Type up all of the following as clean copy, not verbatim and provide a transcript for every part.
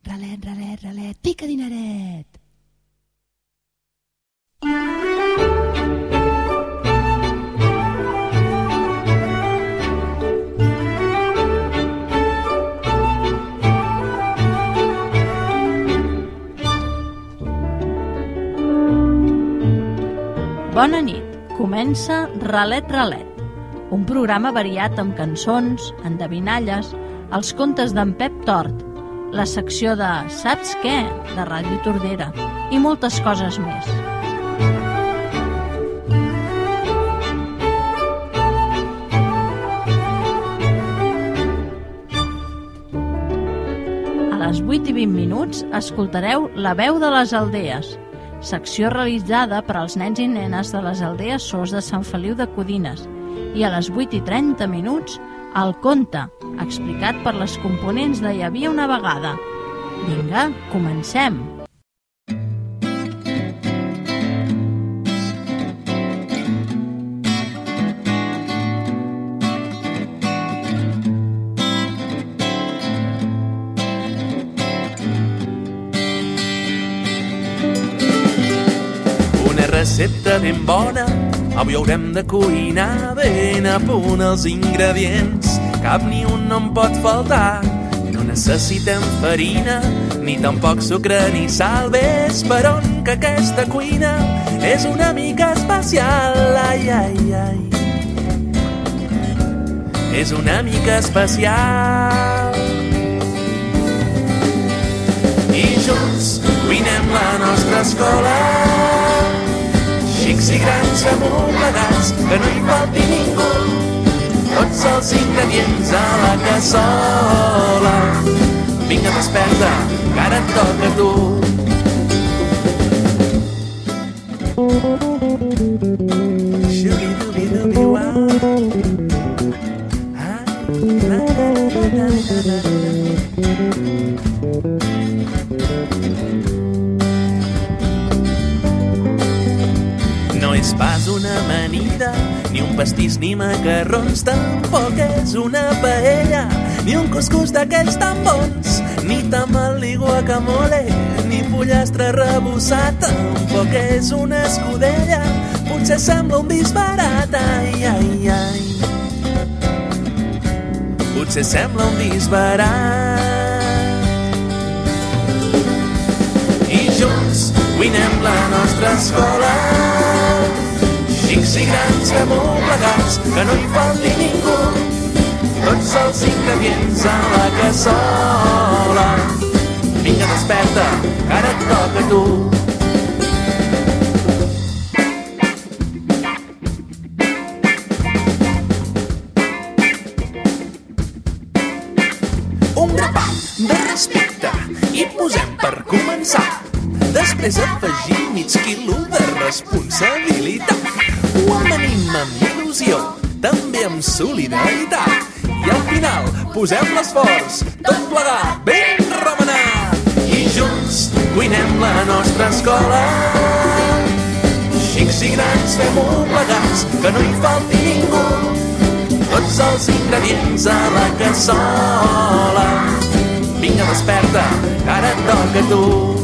Ralet, ralet, ralet, pica dineret! Bona nit, comença Ralet Ralet, un programa variat amb cançons, endevinalles, els contes d'en Pep Tort, la secció de Saps què? De Ràdio Tordera i moltes coses més. A les 8:20 escoltareu La veu de les aldees, secció realitzada per als nens i nenes de les aldees Sos de Sant Feliu de Codines, i a les 8:30 el conte, explicat per les components de Hi havia una vegada. Vinga, comencem! Recepta ben bona, avui haurem de cuinar ben a punt els ingredients, cap ni un no en pot faltar. No necessitem farina, ni tampoc sucre ni sal, ves per on que aquesta cuina és una mica especial, ai, ai, ai. És una mica especial. I junts cuinem la nostra escola, xics i grans amoblegats, que no hi falti ningú, tots els ingredients a la cassola. Vinga, desperta, que ara et toca a tu. Xubi-dubi-dubi-uau. No és pas una amanida, ni un pastís ni macarrons, tampoc és una paella, ni un cuscús d'aquells tan bons, ni tamal ni guacamole, ni pollastre rebossat, tampoc és una escudella, potser sembla un disbarat, ai, ai, ai. Potser sembla un disbarat. I junts cuinem la nostra escola, xics i grans amoblegats, que no hi falti ningú, tots els ingredients a la cassola. Vinga, desperta, que ara et toca a tu. Un grapat de respecte i posem per començar. Després afegim mig quilo de responsabilitat. Ho amanim amb il·lusió, també amb solidaritat. I al final posem l'esforç, tot plegat ben remenat. I junts cuinem la nostra escola, xics i grans fem-ho plegats, que no hi falti ningú, tots els ingredients a la cassola. Vinga, desperta, que ara et toca a tu.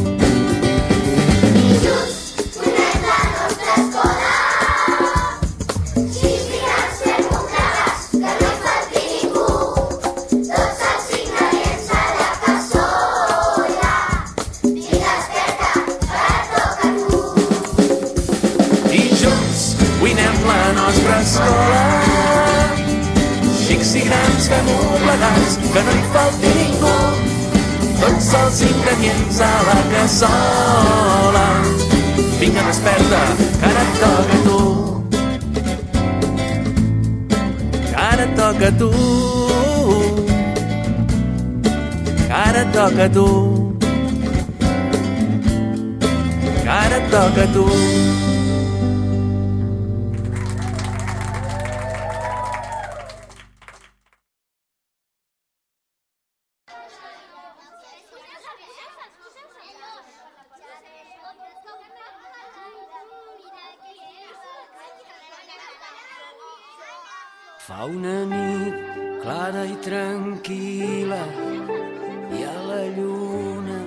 Xics i grans fem-ho plegats, que no hi falti ningú, tots els ingredients a la cassola. Vinga, desperta, que ara et toca a tu. Que ara et toca a tu. Que ara et toca a tu. Que ara et toca a tu. Fa una nit clara i tranquil·la, hi ha la lluna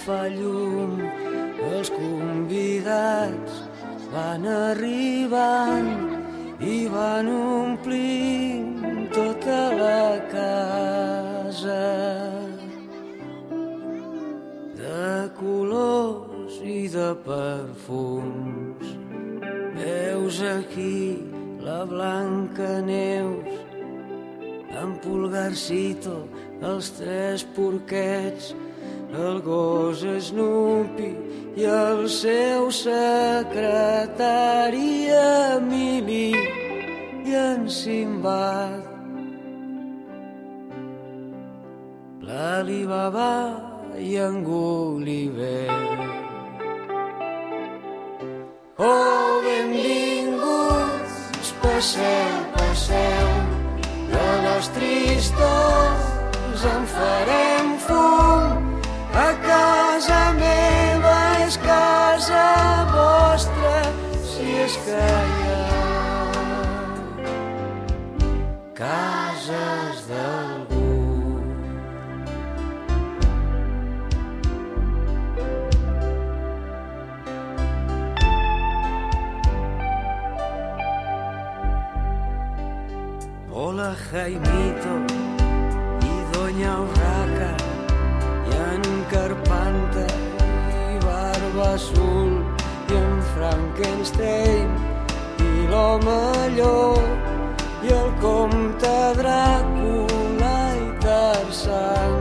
fa llum, els convidats van arribant i van omplint tota la casa de colors i de perfums. Veus aquí la Blanca Neus, en Pulgarcito, els tres porquets, el gos Snoopy i el seu secretari Emili i en Simbad, l'Alibaba i en Gulliver. Oh, benvinguts, passeu, passeu, de les tristors en farem fum. A casa meva és casa vostra, si és que hi ha cases d'algú. Hola, Jaimito i Doña Urraca, i en Carpanta i Barba Azul, i en Frankenstein i l'home llop, i el comte Dràcula i Tarzan,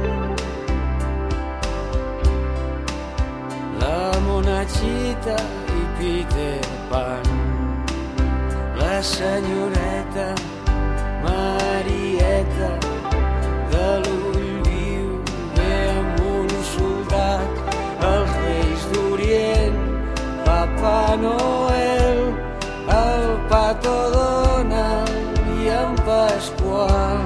la Monachita i Peter Pan, la senyoreta Marieta de l'ull viu ve amb un soldat, els reis d'Orient, Papa Noel, el Pato Donald i en Pasqual,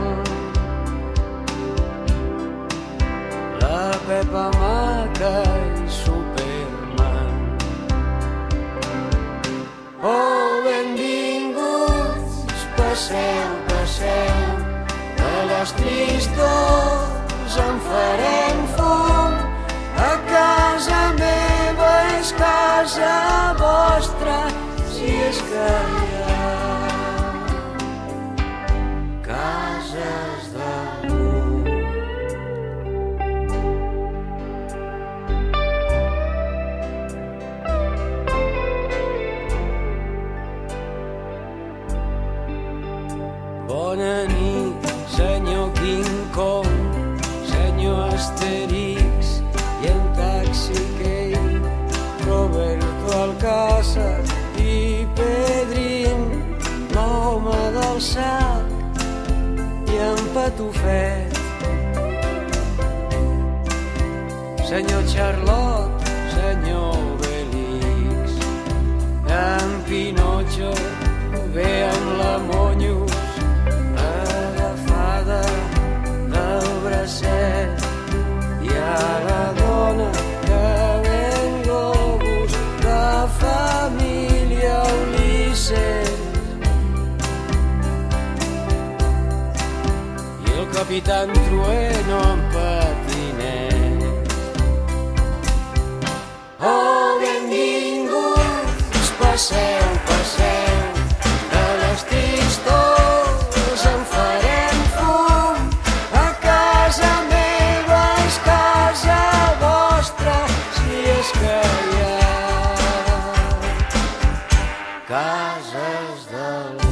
la Pepa Maca i Superman. Oh, benvinguts, passeu, passeu, de les tristors en farem fum. A casa meva és casa vostra, si és que hi ha cases d'algú. Bona nit, senyor King Kong, senyor Asterix i en Taxi Kane, Roberto Alcázar i Pedrín, l'home del sac i en Patufet, senyor Charlot, senyor Obelix, en Pinotxo ve amb la Monyos, agafada del bracet, i a la dona que ven globus, la família Ulisses, i el capitán Trueno en patinet. Oh, benvinguts, passeu, passeu, de les tristors en farem fum. A casa meva és casa vostra, si és que hi ha cases d'algú.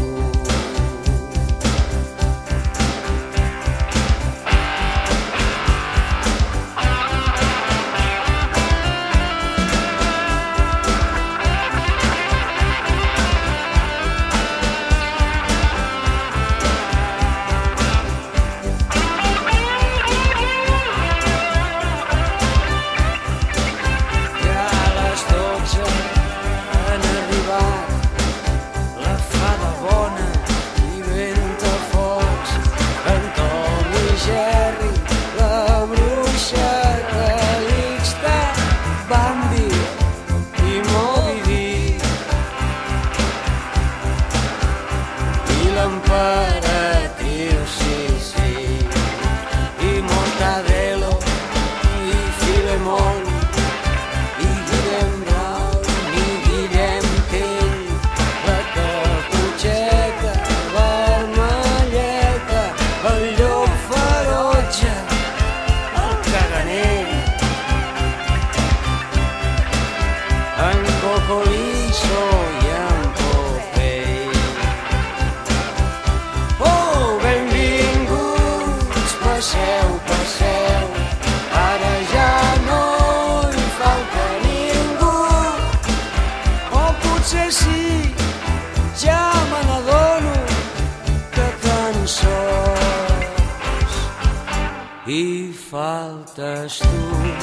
faltes tu.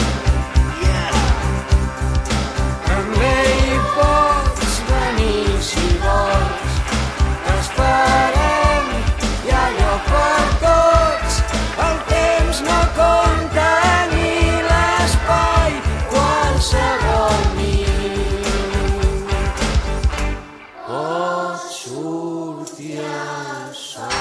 També hi pots venir si vols, t'esperem, hi ha lloc per tots, el temps no compta ni l'espai, qualsevol nit pot sortir el sol.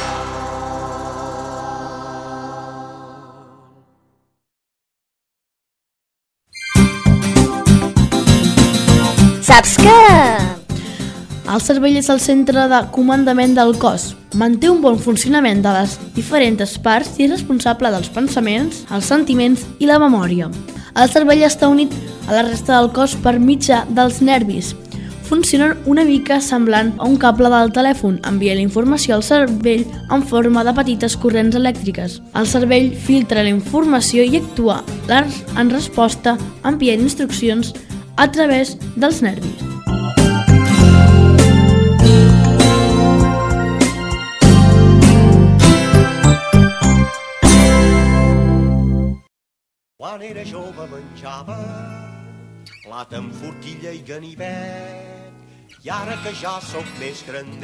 Saps que... El cervell és el centre de comandament del cos. Manté un bon funcionament de les diferents parts i és responsable dels pensaments, els sentiments i la memòria. El cervell està unit a la resta del cos per mitjà dels nervis. Funcionen una mica semblant a un cable del telèfon, envia la informació al cervell en forma de petites corrents elèctriques. El cervell filtra la informació i actua en resposta enviant instruccions a través dels nervis. Quan era jove menjava plat amb forquilla i ganivet, i ara que ja sóc més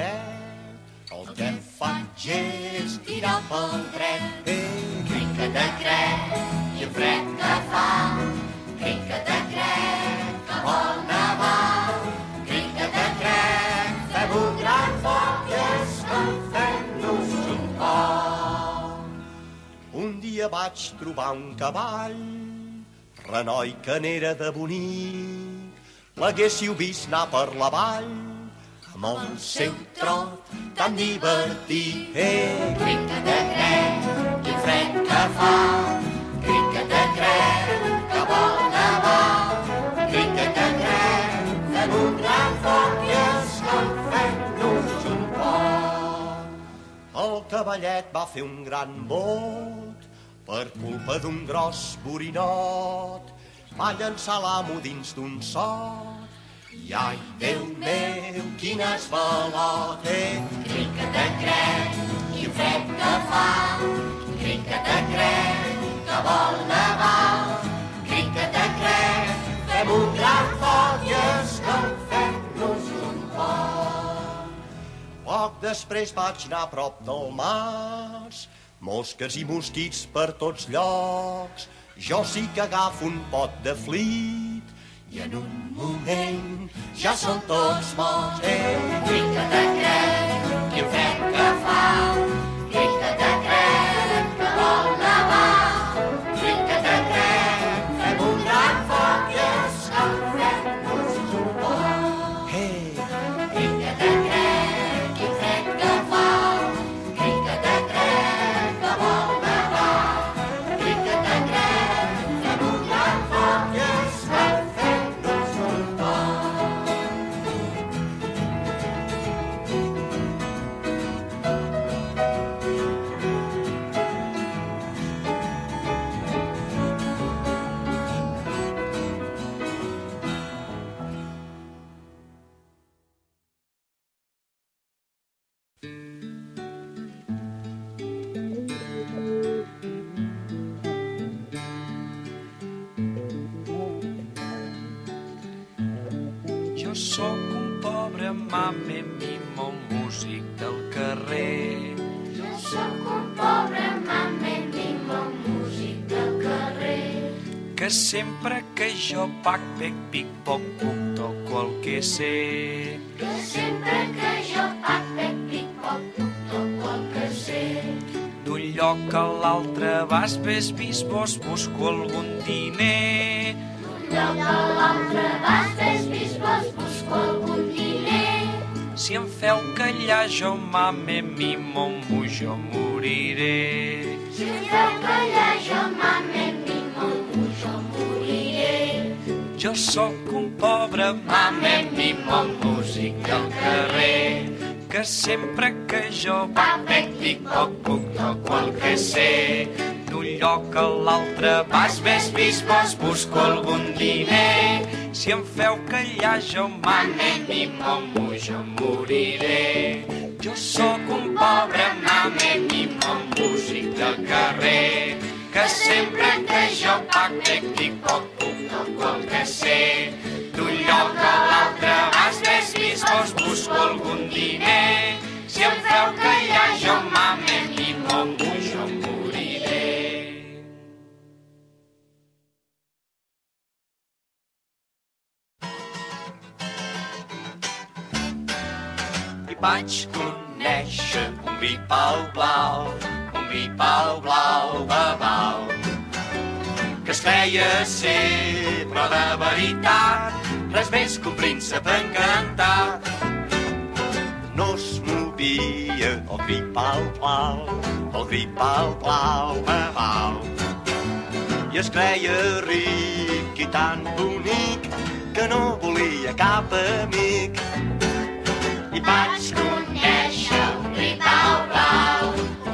grandet el que faig és tirar pel dret. Crec que te crec i el fred que fa, crec que te crec que vol nevar, crec que te crec, fem un gran foc i escalfem-nos un poc. Un dia vaig trobar un cavall, renoi que n'era de bonic, l'haguéssiu vist anar per la vall, amb el seu trot tan divertit. Crec que te crec i el fred que fa, crec que te crec que vol nevar, crec que te crec, fem un gran foc i escalfem-nos un poc. El cavallet va fer un gran bot per culpa d'un gros borinot, va llançar l'amo dins d'un sot i ai, Déu meu, quin esvalot. Crec que te crec i el fred que fa, crec que te crec que vol nevar, crec que te crec, fem un gran foc i escalfem-nos un poc. Poc després vaig anar a prop del mas, mosques i mosquits per tots llocs, jo sí que agafo un pot de flit i en un moment ja són tots morts. Crec que te crec i el fred que fa, crec que te crec que vol nevar, crec que te crec, fem un gran foc i escalfem-nos un poc. Crec que te crec i el fred que fa, crec que te crec que vol nevar, crec que te crec, fem un gran foc i escalfem-nos un poc. Jo sóc un pobre mame mimo músic del carrer. Jo sóc un pobre mame mimo músic del carrer, Que sempre que jo pac, bec, pic, poc, puc, toco el que sé. que sempre que jo pac, bec, pic, poc, puc, toco el que sé. D'un lloc a l'altre vas, ves, vist, vos, busco algun diner. D'un lloc a l'altre vas, ves, vist, vos, busco algun diner. Si em feu callar jo, mame, mimo, mu, jo moriré. Si em feu callar jo, mame, mimo, mu, jo moriré. Jo sóc un pobre mame, mimo, músic del carrer, que sempre que jo pac, bec, pic, poc, puc, toco el que sé. D'un lloc a l'altre vas, ves, vist, vos, busco algun diner. Si em feu callar jo, mame, mimo, mu, jo moriré. Jo sóc un pobre mame, mimo, músic del carrer, que sempre que jo dic poc puc el que sé. D'un lloc a l'altre vas més vos busco algun diner. Si em feu callar jo mame i moco jo moriré. I vaig conèixer un gripau blau, babau, que es feia ser, però de veritat, res més que un príncep encantat. No es movia el gripau blau, babau, i es creia ric i tan bonic que no volia cap amic. I vaig conèixer un gripau blau,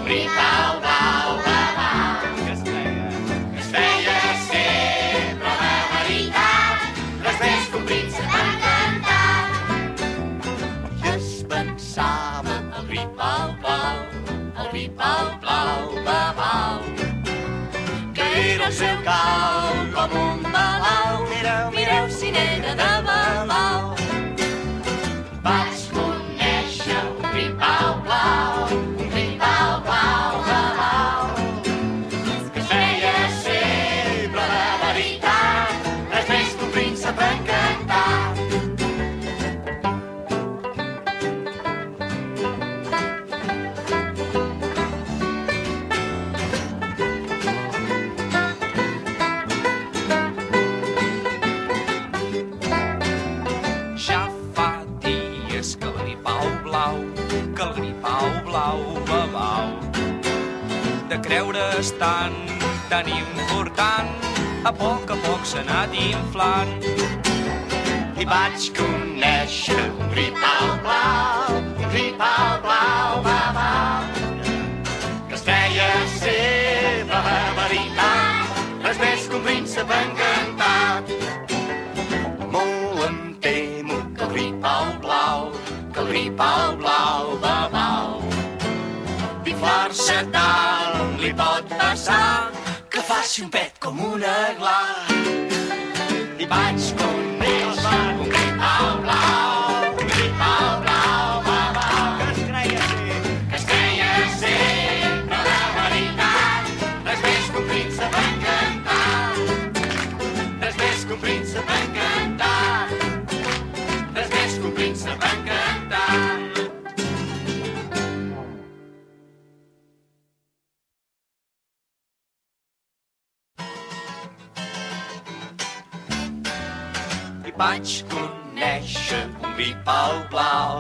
babau, que es feia ser, però de veritat, res més que un príncep encantat. I es pensava el gripau blau, babau, que era el seu cau com un balau. Mireu si n'era de balau. Vaig conèixer un gripau blau, babau, que es feia ser, però de veritat, res més que un príncep encantat. Ja fa dies que el gripau blau, babau, de creure's tan important, a poc s'ha anat inflant. I vaig conèixer un gripau blau, babau, que es feia ser, però de veritat, res més que un príncep encantat. Molt em temo que el gripau blau, babau, d'inflar-se tant li pot passar que faci un pet com una gla. I vaig conèixer un gripau blau, babau, que es creia ser, però de veritat, res més que un príncep encantat. Res més que un príncep encantat. Res més que un príncep encantat. I vaig conèixer un gripau blau,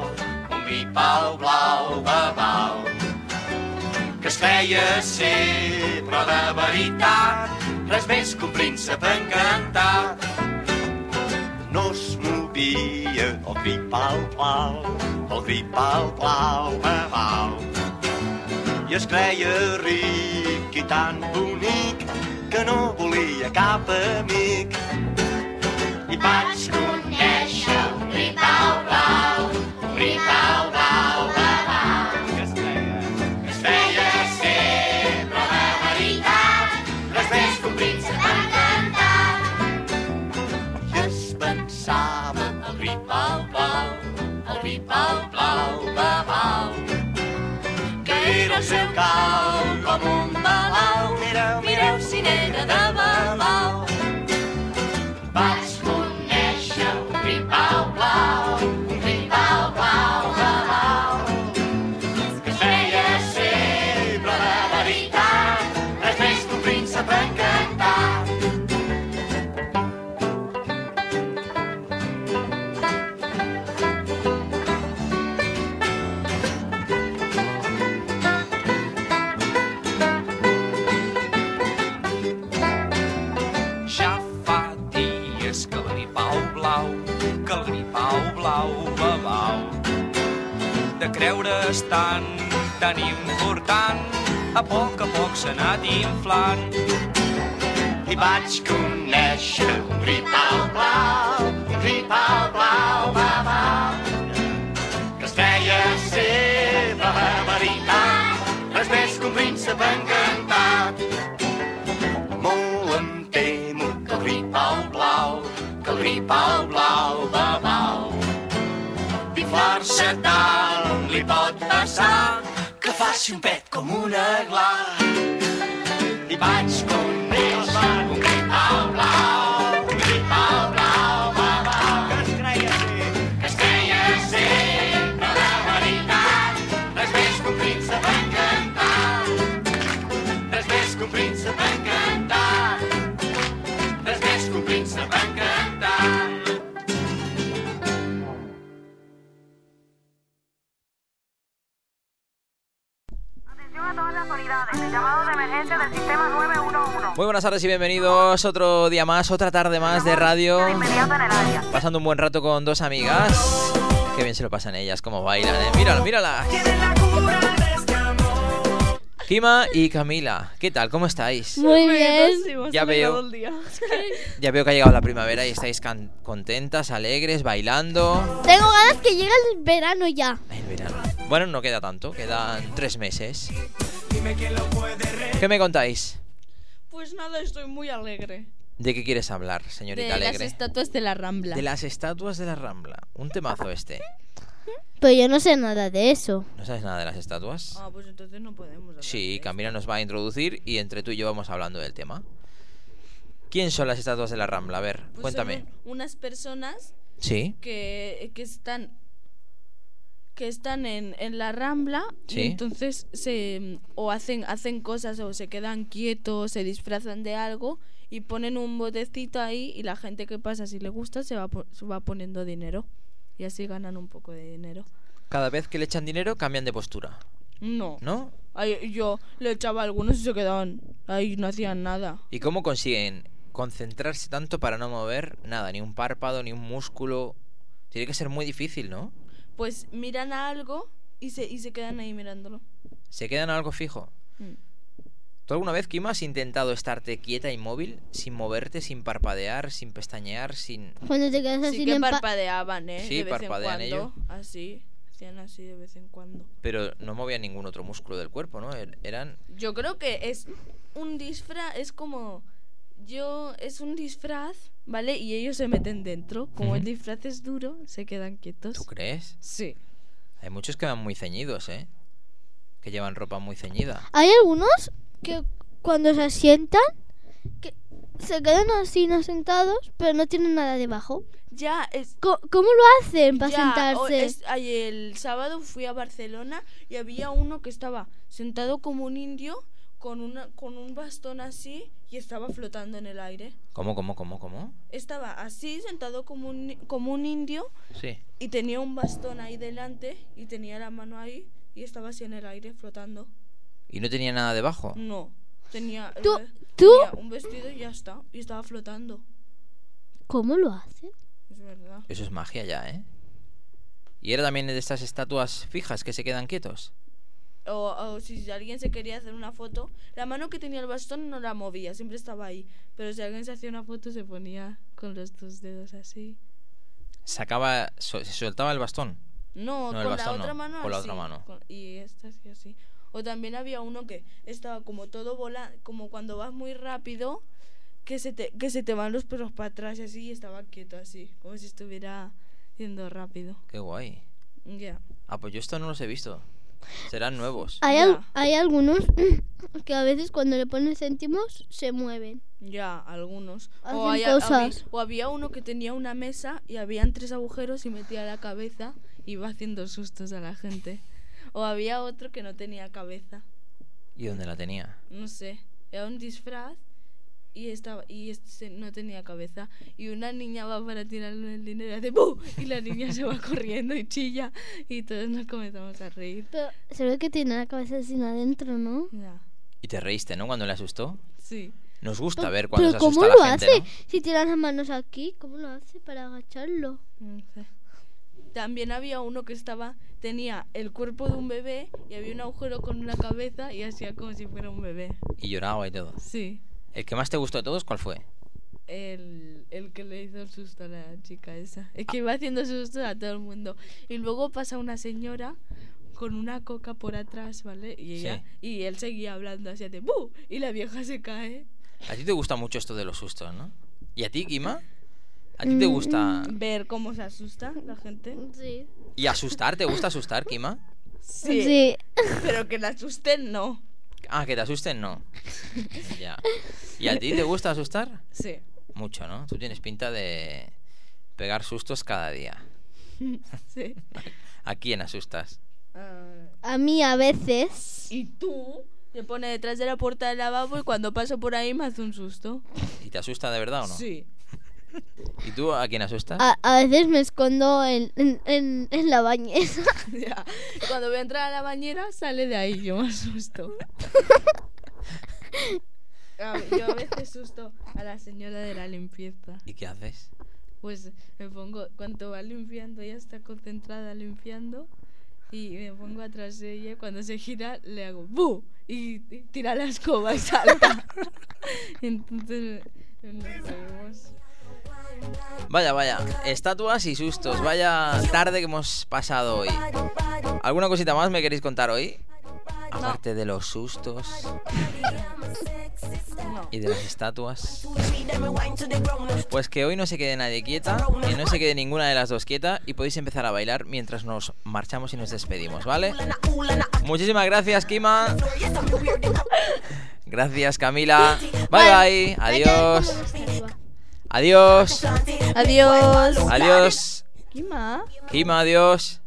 babau, que es feia ser, però de veritat, res més que un príncep encantat. No es movia el gripau blau, babau, i es creia ric i tan bonic que no volia cap amic. I vaig conèixer un gripau blau, babau, que es feia ser, però de veritat, res més que un príncep encantat. I es pensava el gripau blau, babau, que era el seu cau com un balau. Mireu si n'era de balau. Vaig conèixer un gripau blau, babau, que es feia ser, però de veritat, res més que un príncep encantat. Que el gripau blau, babau, de creure's tan important, a poc s'ha anat inflant. I vaig conèixer un gripau blau, babau, que es feia ser, però de veritat, res més que un príncep encantat. gripau blau, que el gripau blau va mal. Inflar-se tant li pot passar que faci un pet com una gla. I vaig conèixer un gripau blau, va, que es creia ser, però de veritat, res més que un príncep encantat, res més que un príncep encantat, res més que un príncep encantat. A todas las unidades, el llamado de emergencia del sistema 911. Muy buenas tardes y bienvenidos otro día más, otra tarde más de radio. De inmediato en el área. Pasando un buen rato con dos amigas. Qué bien se lo pasan ellas, cómo bailan, Mírala, mírala. Kima y Camila, ¿qué tal? ¿Cómo estáis? Muy bien. Ya veo que ha llegado la primavera y estáis contentas, alegres, bailando. Tengo ganas que llegue el verano ya. El verano. Bueno, no queda tanto, quedan 3 meses. ¿Qué me contáis? Pues nada, estoy muy alegre. ¿De qué quieres hablar, señorita De alegre? las estatuas de la Rambla. De las estatuas de la Rambla. Un temazo este. Pero yo no sé nada de eso. ¿No sabes nada de las estatuas? Ah, pues entonces no podemos hablar. Sí, Camila nos va a introducir y entre tú y yo vamos hablando del tema. ¿Quién son las estatuas de la Rambla? A ver, Pues cuéntame. son unas personas Sí, que están en la Rambla. Sí. Y entonces hacen cosas o se quedan quietos, se disfrazan de algo y ponen un botecito ahí y la gente que pasa, si le gusta, se va poniendo dinero y así ganan un poco de dinero. cada vez que le echan dinero cambian de postura, No. ¿no? Ay, yo le echaba a algunos y se quedaban ahí, no hacían nada. ¿Y cómo consiguen concentrarse tanto para no mover nada, ni un párpado, ni un músculo? Tiene que ser muy difícil, ¿no? Pues miran a algo y se quedan ahí mirándolo. ¿Se quedan a algo fijo? ¿Tú alguna vez, Kima, has intentado estarte quieta, inmóvil, sin moverte, sin parpadear, sin pestañear, sin... Cuando te quedas así Sí que en parpadeaban, Sí, de vez parpadean en cuando. ellos. Así, hacían así de vez en cuando. Pero no movían ningún otro músculo del cuerpo, ¿no? Eran... Yo creo que es un disfraz, es como... es un disfraz, ¿vale? Y ellos se meten dentro. Como el disfraz es duro, se quedan quietos. ¿Tú crees? Sí. Hay muchos que van muy ceñidos, ¿eh? Que llevan ropa muy ceñida. Hay algunos que cuando se sientan que se quedan así no sentados, pero no tienen nada debajo. Ya, es... ¿Cómo lo hacen para Ya, sentarse? El sábado fui a Barcelona y había uno que estaba sentado como un indio con un bastón así y estaba flotando en el aire. ¿Cómo? Estaba así sentado como un indio Sí. y tenía un bastón ahí delante y tenía la mano ahí y estaba así en el aire flotando. ¿Y no tenía nada debajo? No, tenía ¿Tú? tenía un vestido y ya está, y estaba flotando. ¿Cómo lo hacen? Es verdad. Eso es magia ya, ¿eh? ¿Y era también de estas estatuas fijas que se quedan quietos? O si alguien se quería hacer una foto, la mano que tenía el bastón no la movía, siempre estaba ahí. Pero si alguien se hacía una foto se ponía con los 2 dedos así. Se soltaba el bastón. No, No, el con bastón la otra no, mano con la así, otra mano. y esta así, así. O también había uno que estaba como todo volando, como cuando vas muy rápido, que se te van los pelos para atrás y así, y estaba quieto así, como si estuviera yendo rápido. Qué guay. Ya. Ah, pues yo esto no los he visto. Serán nuevos. Hay algunos que a veces cuando le ponen céntimos se mueven. Ya, algunos. Hacen cosas. Había uno que tenía una mesa y habían 3 agujeros y metía la cabeza y iba haciendo sustos a la gente. O había otro que no tenía cabeza. ¿Y dónde la tenía? No sé, era un disfraz y no tenía cabeza. Y una niña va para tirarle el dinero y hace ¡bu! Y la niña se va corriendo y chilla y todos nos comenzamos a reír. Pero se ve que tiene la cabeza sin adentro, ¿no? Ya. Y te reíste, ¿no? Cuando le asustó. Sí. Nos gusta ver cuando se Pero asusta ¿cómo la lo gente, hace? ¿no? Si tiene las manos aquí, ¿cómo lo hace para agacharlo? No sé. También había uno que tenía el cuerpo de un bebé y había un agujero con una cabeza y hacía como si fuera un bebé. Y lloraba y todo. Sí. ¿El que más te gustó de todos cuál fue? El que le hizo el susto a la chica esa. Es que iba haciendo susto a todo el mundo. Y luego pasa una señora con una coca por atrás, ¿vale? Y él seguía hablando así de ¡bu! Y la vieja se cae. A ti te gusta mucho esto de los sustos, ¿no? ¿Y a ti, Quima? ¿A ti te gusta ver cómo se asusta la gente? Sí. y asustar? ¿Te gusta asustar, Quima? Sí. Pero que la asusten, no. Ah, que te asusten, no. Ya. ¿Y a ti te gusta asustar? Sí. Mucho, ¿no? Tú tienes pinta de pegar sustos cada día. Sí. ¿A quién asustas? A mí a veces. Y tú te pones detrás de la puerta del lavabo y cuando paso por ahí me hace un susto. ¿Y te asusta de verdad o no? Sí. ¿Y tú a quién asustas? A veces me escondo en la bañera. Ya. Cuando voy a entrar a la bañera, sale de ahí, yo me asusto. Yo a veces asusto a la señora de la limpieza. ¿Y qué haces? Pues me pongo, cuando va limpiando, ella está concentrada limpiando y me pongo atrás de ella y cuando se gira le hago ¡bu! Y tira la escoba y salta. Entonces nos reímos. Vaya, estatuas y sustos. Vaya tarde que hemos pasado hoy. ¿Alguna cosita más me queréis contar hoy? Aparte de los sustos y de las estatuas. Pues que hoy no se quede nadie quieta, que no se quede ninguna de las dos quieta y podéis empezar a bailar mientras nos marchamos y nos despedimos, ¿vale? Muchísimas gracias, Quima. Gracias, Camila. Bye. Adiós. Adiós. Adiós. Adiós. Quima. Quima, adiós.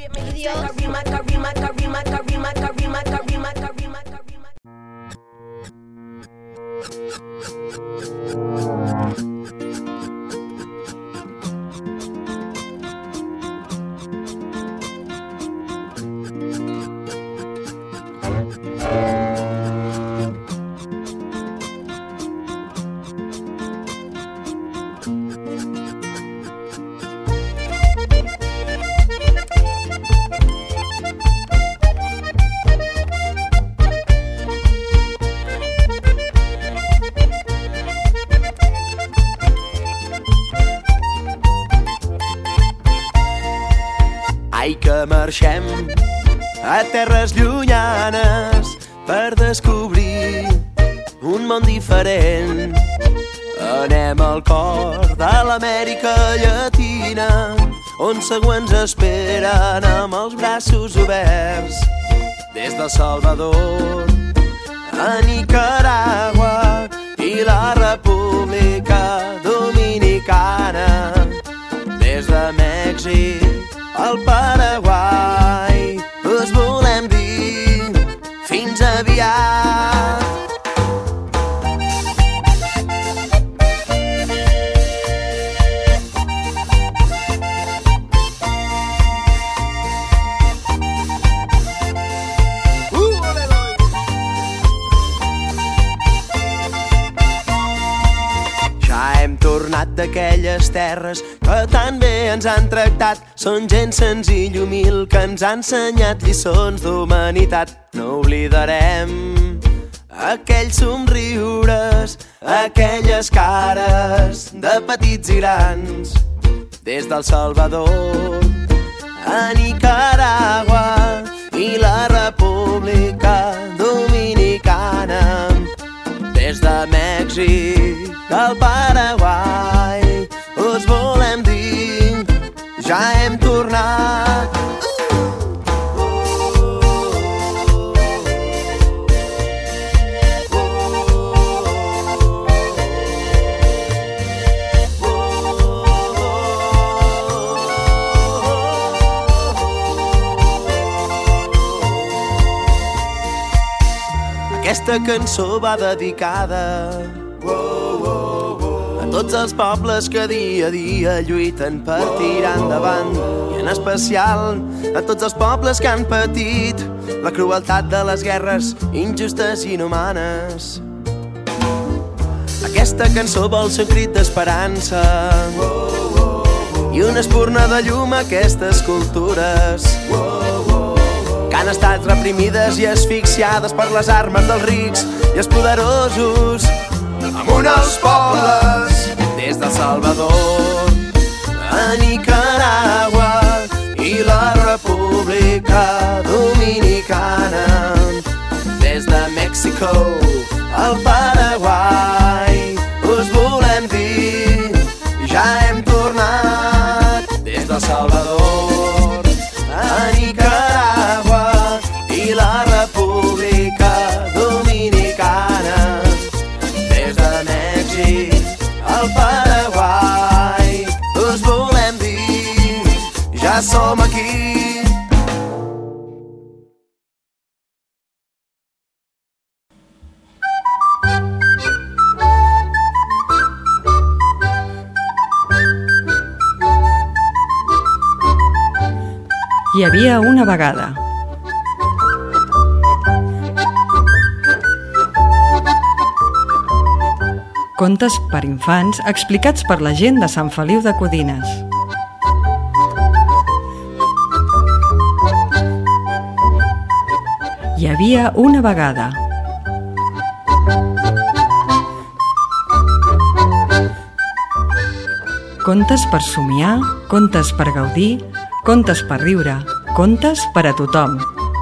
Ai, que marxem a terres llunyanes per descobrir un món diferent. Anem al cor de l'Amèrica Llatina, on segur ens esperen amb els braços oberts. Des de Salvador a Nicaragua i la República Dominicana, des de Mèxic al Paraguai, us volem dir fins aviat. Ja hem tornat d'aquelles terres que tan bé ens han tractat. Són gent senzill i humil que ens ha ensenyat lliçons d'humanitat. No oblidarem aquells somriures, aquelles cares de petits i grans. Des del Salvador a Nicaragua i la República Dominicana, des de Mèxic al Paraguai, us volem dir, ja hem tornat. Aquesta cançó va dedicada a tots els pobles que dia a dia lluiten per tirar endavant, i en especial a tots els pobles que han patit la crueltat de les guerres injustes i inhumanes. Aquesta cançó vol ser un crit d'esperança i una espurna de llum a aquestes cultures que han estat reprimides i asfixiades per les armes dels rics i els poderosos. Amunt els pobles, des de Salvador a Nicaragua i la República Dominicana, des de Mèxic al Paraguai, us volem dir del Paraguai. Us volem dir, ja som aquí. Hi havia una vegada. Contes per infants explicats per la gent de Sant Feliu de Codines. Hi havia una vegada. Contes per somiar, contes per gaudir, contes per riure, contes per a tothom.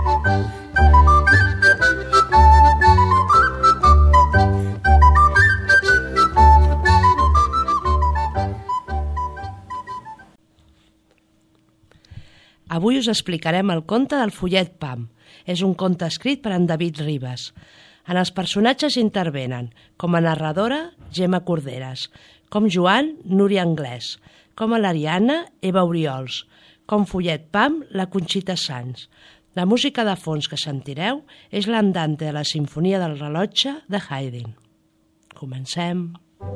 Avui us explicarem el conte del Follet Pam. És un conte escrit per en David Ribas. En els personatges intervenen, com a narradora, Gemma Corderes, com Joan, Núria Anglès, com a l'Ariana, Eva Oriols, com Follet Pam, la Conxita Sans. La música de fons que sentireu és l'andante de la Simfonia del Rellotge de Haydn. Comencem.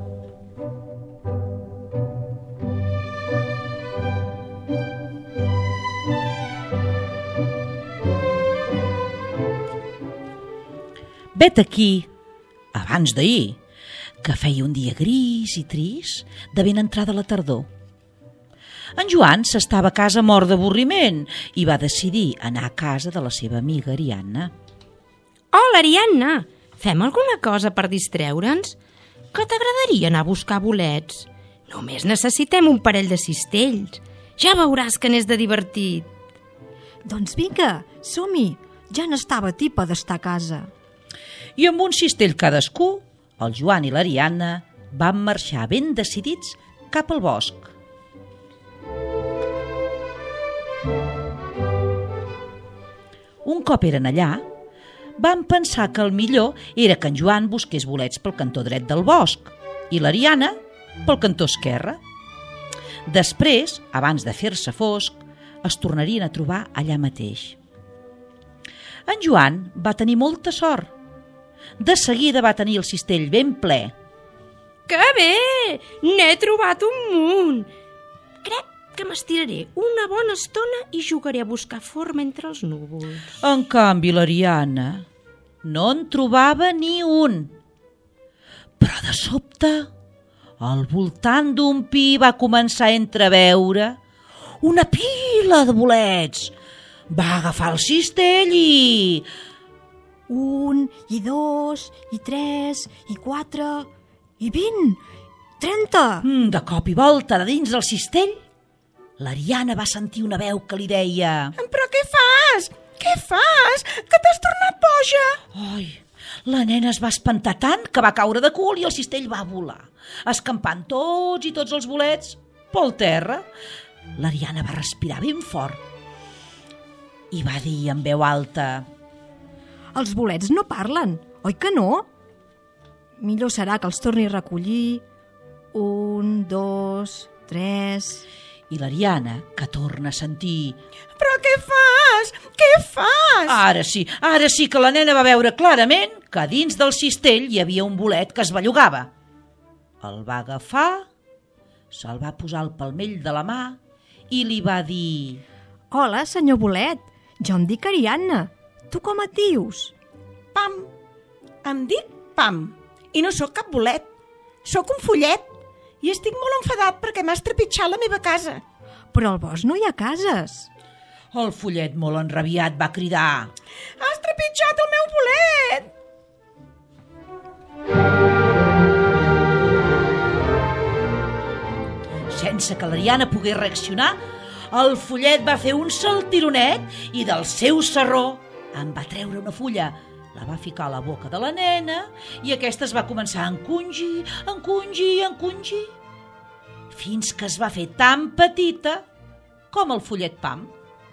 Vet aquí, abans d'ahir, que feia un dia gris i trist de ben entrada la tardor. En Joan s'estava a casa mort d'avorriment i va decidir anar a casa de la seva amiga Ariadna. Hola, Ariadna! Fem alguna cosa per distreure'ns? Que t'agradaria anar a buscar bolets? Només necessitem un parell de cistells. Ja veuràs que n'és de divertit. Doncs vinga, som-hi. Ja n'estava tipa d'estar a casa. I amb un cistell cadascú, el Joan i l'Ariadna van marxar ben decidits cap al bosc. Un cop eren allà, van pensar que el millor era que en Joan busqués bolets pel cantó dret del bosc i l'Ariadna pel cantó esquerre. Després, abans de fer-se fosc, es tornarien a trobar allà mateix. En Joan va tenir molta sort. De seguida va tenir el cistell ben ple. Que bé! N'he trobat un munt! Crec que m'estiraré una bona estona i jugaré a buscar forma entre els núvols. En canvi, l'Ariadna no en trobava ni un. Però de sobte, al voltant d'un pi va començar a entreveure una pila de bolets. Va agafar el cistell i... 1, i 2, i 3, i 4, i 20, 30... De cop i volta, de dins del cistell, l'Ariadna va sentir una veu que li deia... Però què fas? Què fas? Que t'has tornat boja? Ai, la nena es va espantar tant que va caure de cul i el cistell va volar, escampant tots els bolets pel terra. L'Ariadna va respirar ben fort i va dir en veu alta... Els bolets no parlen, oi que no? Millor serà que els torni a recollir. 1, 2, 3... I l'Ariadna, que torna a sentir... Però què fas? Què fas? Ara sí que la nena va veure clarament que dins del cistell hi havia un bolet que es bellugava. El va agafar, se'l va posar al palmell de la mà i li va dir... Hola, senyor bolet, jo em dic Ariadna. Tu com et dius? Pam. Em dic Pam. I no sóc cap bolet. Sóc un follet. I estic molt enfadat perquè m'has trepitjat la meva casa. Però al bosc no hi ha cases. El follet, molt enrabiat, va cridar... Has trepitjat el meu bolet! Sense que l'Ariadna pogués reaccionar, el follet va fer un saltironet i del seu sarró en va treure una fulla, la va ficar a la boca de la nena i aquesta es va començar a encongir, fins que es va fer tan petita com el follet Pam.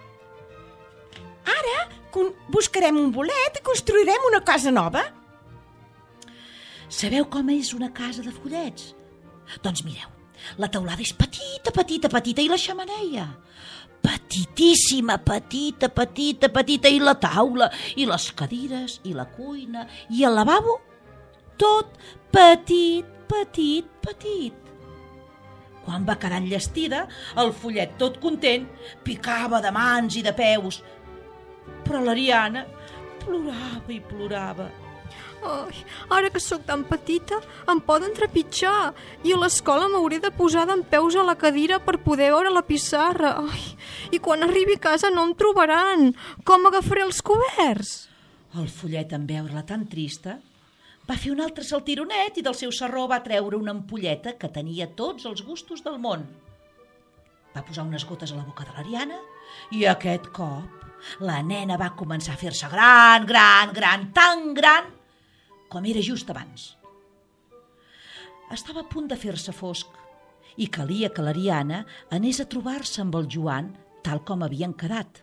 Ara buscarem un bolet i construirem una casa nova. Sabeu com és una casa de follets? Doncs mireu, la teulada és petita, petita, petita, i la xemeneia petitíssima, petita, petita, petita, i la taula, i les cadires, i la cuina, i el lavabo, tot petit, petit, petit. Quan va quedar enllestida, el follet, tot content, picava de mans i de peus, però l'Ariana plorava i plorava. Ai, ara que sóc tan petita, em poden trepitjar i a l'escola m'hauré de posar dempeus a la cadira per poder veure la pissarra. Ai, i quan arribi a casa no em trobaran. Com agafaré els coberts? El follet, en veure-la tan trista, va fer un altre saltironet i del seu sarró va treure una ampolleta que tenia tots els gustos del món. Va posar unes gotes a la boca de l'Ariana i aquest cop la nena va començar a fer-se gran, gran, gran, tan gran com era just abans. Estava a punt de fer-se fosc i calia que l'Ariana anés a trobar-se amb el Joan tal com havien quedat.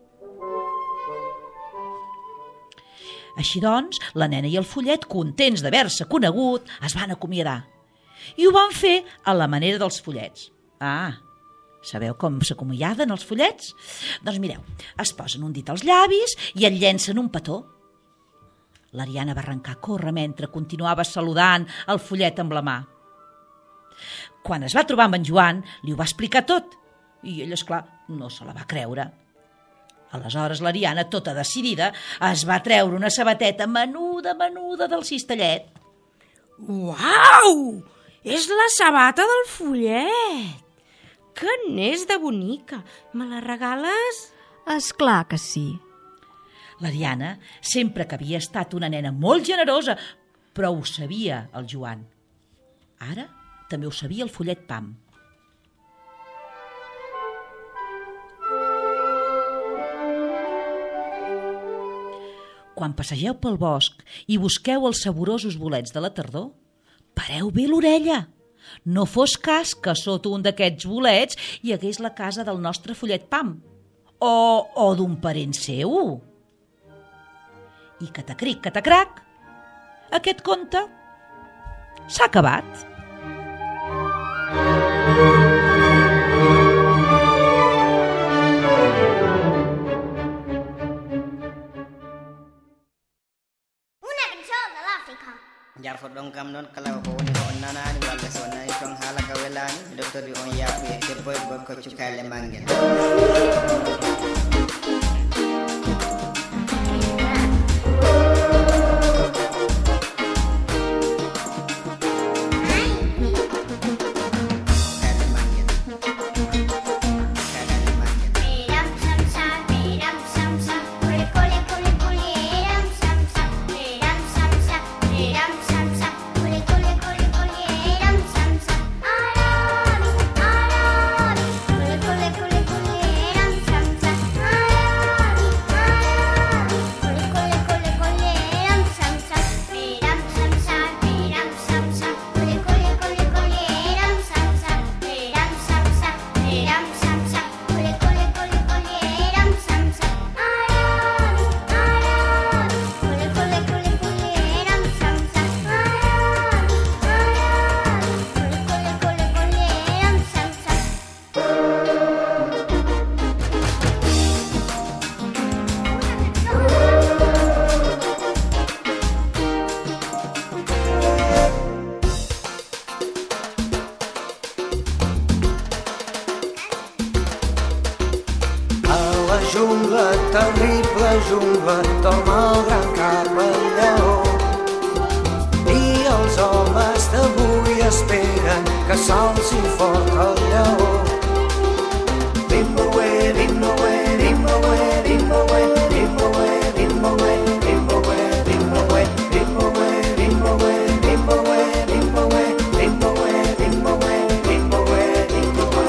Així doncs, la nena i el follet, contents d'haver-se conegut, es van acomiadar. I ho van fer a la manera dels follets. Ah, sabeu com s'acomiaden els follets? Doncs mireu, es posen un dit als llavis i et llencen un petó. L'Ariana va arrencar a córrer mentre continuava saludant el follet amb la mà. Quan es va trobar amb en Joan, li ho va explicar tot i ell, esclar, no se la va creure. Aleshores l'Ariana, tota decidida, es va treure una sabateta menuda, menuda del cistellet. Uau! És la sabata del follet! Que n'és de bonica! Me la regales? Esclar que sí. L'Ariana, sempre que havia estat una nena molt generosa, però ho sabia el Joan. Ara també ho sabia el follet Pam. Quan passegeu pel bosc i busqueu els saborosos bolets de la tardor, pareu bé l'orella. No fos cas que sota un d'aquests bolets hi hagués la casa del nostre follet Pam o d'un parent seu. I catacric, catacrac, aquest conte s'ha acabat. Una cançó de l'Àfrica. Jarfo ɗon kam noon kala ko woni ko on nanani walla so nani ton haala ka welani docteur wi on yaafuye debbo e gorko cukalel mangel. Jungla, terrible jungla, toma el gran cap al lleó. I els homes d'avui esperen que s'alci fort el lleó. Limboe, limboe, limboe, limboe, limboe, limboe, limboe, limboe, limboe, limboe, limboe, limboe, limboe, limboe, limboe, limboe.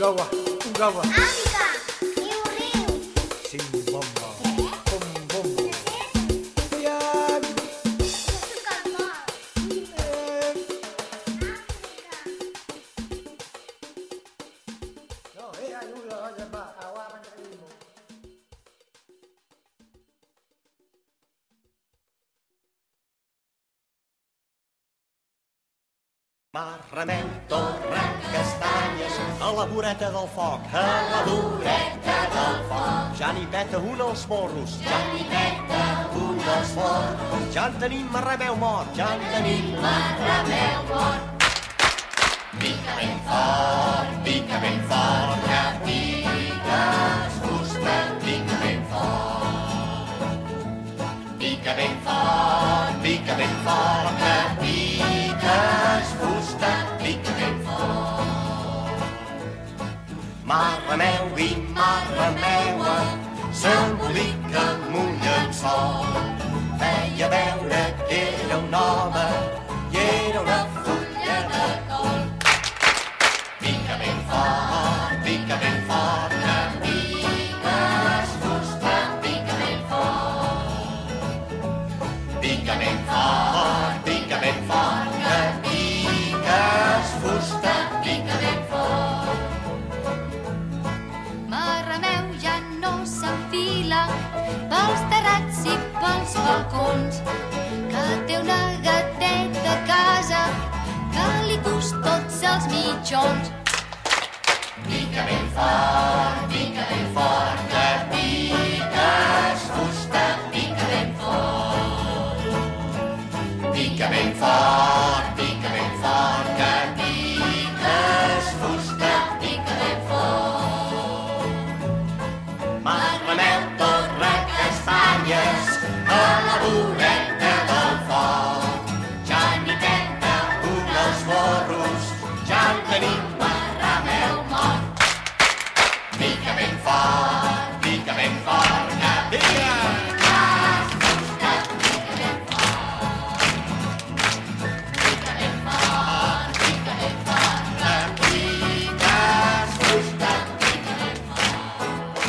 gawa. Àmica, riu. Simbomba, bombombo. Ayan. Mar, remeu, torra, castanyes, a la voreta del foc, a la voreta del foc. Ja n'hi peta un als morros, ja n'hi peta un als morros. Ja en tenim marrameu mort, ja en tenim marrameu mort. Pica ben fort, que piques fusta, pica ben fort. Pica ben fort, que piques fusta, pica ben fort. Marrameu i marrameua s'embolica amb un llençol. Feia veure que era un home i era una fulla de col. Pica ben fort, que piques fusta, pica ben fort. Pica ben fort, que piques fusta, pica ben fort. Marrameu ja no s'enfila pels terrats i pels balcons, que té una gateta a casa que li cus tots els mitjons. Pica ben fort, que piques fusta, pica ben fort. Pica ben fort, que piques fusta, pica ben fort. Marrameu, torra, castanyes, a la voreta del foc. Ja n'hi peta un als morros, ja en tenim marrameu mort. Pica ben fort, que piques fusta, pica ben fort. Pica ben fort, que piques fusta, pica ben fort.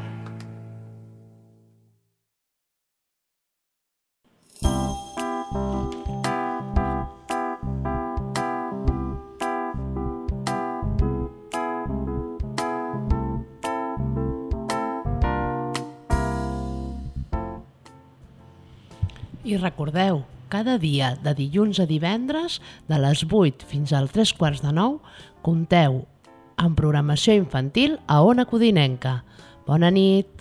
I recordeu, cada dia de dilluns a divendres, de les 8 fins al 8:45, compteu amb programació infantil a Ona Codinenca. Bona nit!